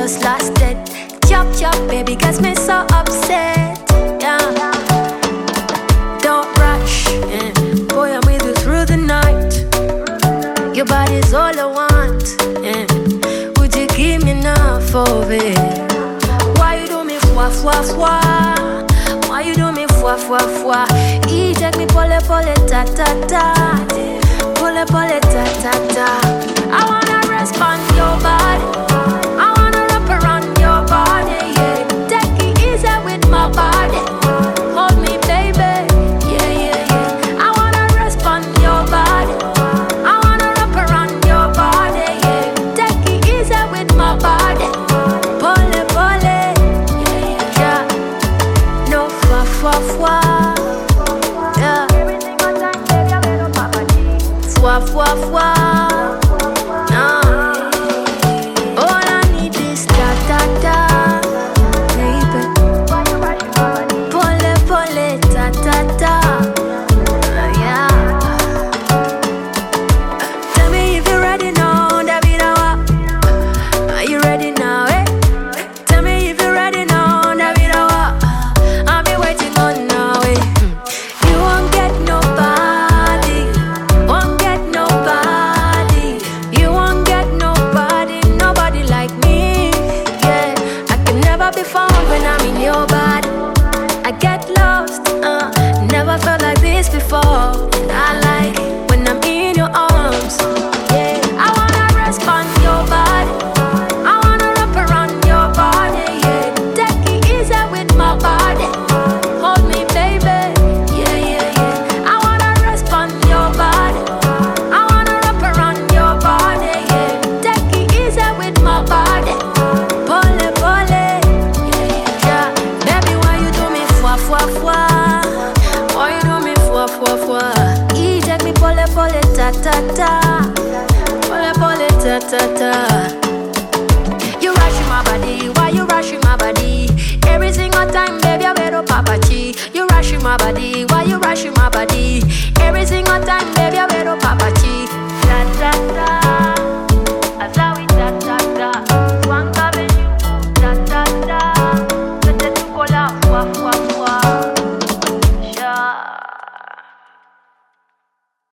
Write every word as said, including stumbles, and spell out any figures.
just lost it. Chop chop, baby, gets me so upset. Yeah. Don't rush, yeah. Boy, I'm with you through the night. Your body's all I want, yeah. Would you give me enough of it? Why you do me fwa fwa fwa? Why you do me fwa fwa fwa? E take me pole pole ta ta ta. Pole pole ta ta ta. I wanna rest on your body. I wanna wrap around your body, yeah. Take it easy with my body. Hold me, baby, yeah, yeah, yeah. I wanna rest on your body. I wanna wrap around your body, yeah. Take it easy with my body. Pole pole, yeah, yeah. No fwa fwa fwa, yeah. Fwa fwa fwa. Before, and I like it when I'm in your arms. Yeah, I wanna rest on your body. I wanna wrap around your body. Yeah, take it easy with my body. Hold me, baby. Yeah, yeah, yeah. I wanna rest on your body. I wanna wrap around your body. Yeah, take it easy with my body. Pole, pole. Yeah, yeah. Baby, why you do me fwa fwa fwa? Why you do me fwa fwa fwa? E take me pole pole ta ta ta. Pole pole ta ta ta.